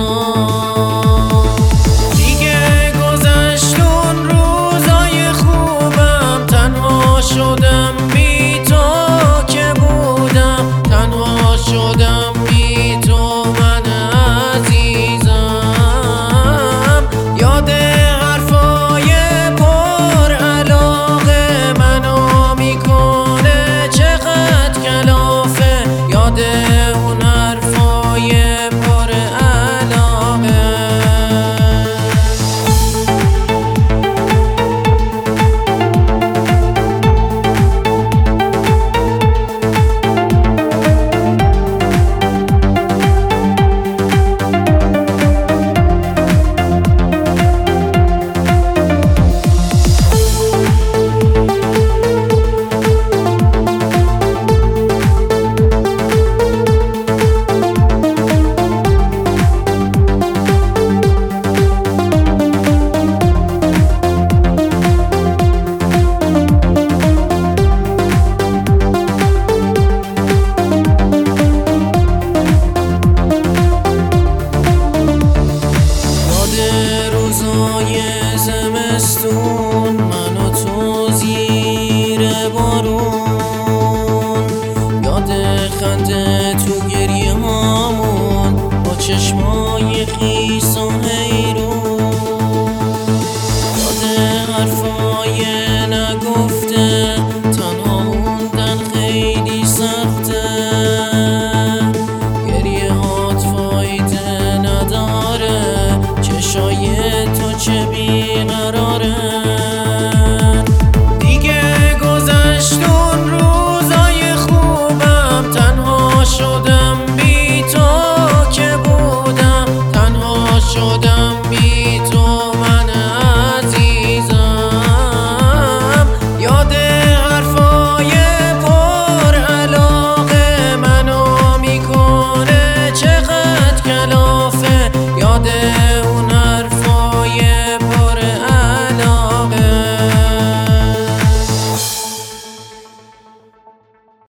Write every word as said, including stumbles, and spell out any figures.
دیگه گذشت اون روزای خوبم، تنها شدم بی تو که بودم، تنها شدم بی تو من عزیزم. یاد حرفای پر علاقه منو میکنه چقدر کلافه، یاد اون حرفای پر علاقه. روزای زمستون من و تو زیر بارون، یاد خنده تو گریه هامون با چشمای خیس و